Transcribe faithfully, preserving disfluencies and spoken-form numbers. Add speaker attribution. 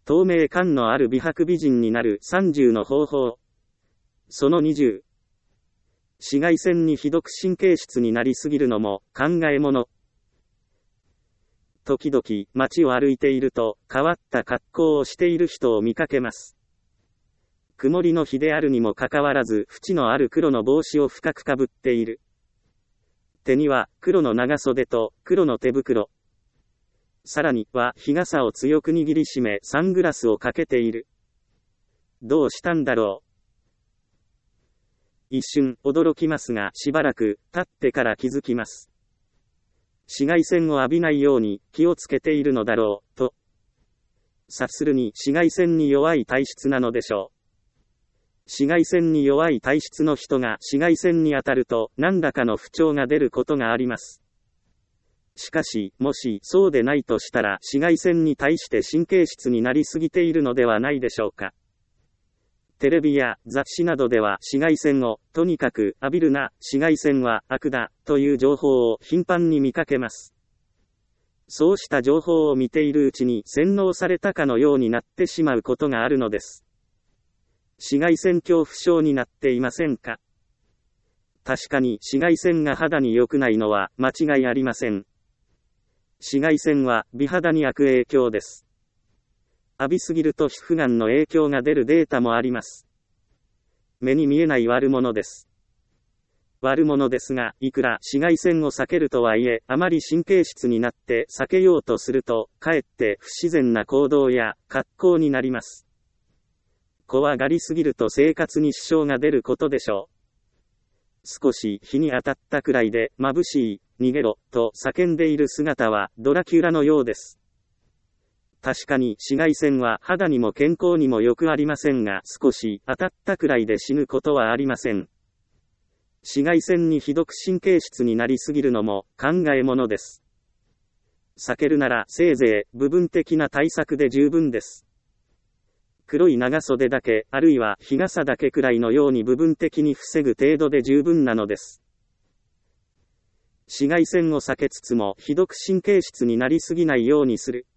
Speaker 1: 透明感のある美白美人になるさんじゅうの方法。そのにじゅう。紫外線にひどく神経質になりすぎるのも考えもの。時々街を歩いていると変わった格好をしている人を見かけます。曇りの日であるにもかかわらず縁のある黒の帽子を深くかぶっている。手には黒の長袖と黒の手袋。さらには日傘を強く握りしめサングラスをかけている。どうしたんだろう。一瞬驚きますがしばらく経ってから気づきます。紫外線を浴びないように気をつけているのだろうと。察するに紫外線に弱い体質なのでしょう。紫外線に弱い体質の人が紫外線に当たると何らかの不調が出ることがあります。しかし、もしそうでないとしたら紫外線に対して神経質になりすぎているのではないでしょうか。テレビや雑誌などでは紫外線をとにかく浴びるな、紫外線は悪だという情報を頻繁に見かけます。そうした情報を見ているうちに洗脳されたかのようになってしまうことがあるのです。紫外線恐怖症になっていませんか？確かに紫外線が肌に良くないのは間違いありません。紫外線は美肌に悪影響です。浴びすぎると皮膚がんの影響が出るデータもあります。目に見えない悪者です。悪者ですが、いくら紫外線を避けるとはいえ、あまり神経質になって避けようとすると、かえって不自然な行動や格好になります。怖がりすぎると生活に支障が出ることでしょう。少し日に当たったくらいで眩しい、逃げろ、と叫んでいる姿はドラキュラのようです。確かに紫外線は肌にも健康にも良くありませんが、少し当たったくらいで死ぬことはありません。紫外線にひどく神経質になりすぎるのも考えものです。避けるならせいぜい部分的な対策で十分です。黒い長袖だけ、あるいは日傘だけくらいのように部分的に防ぐ程度で十分なのです。紫外線を避けつつもひどく神経質になりすぎないようにする。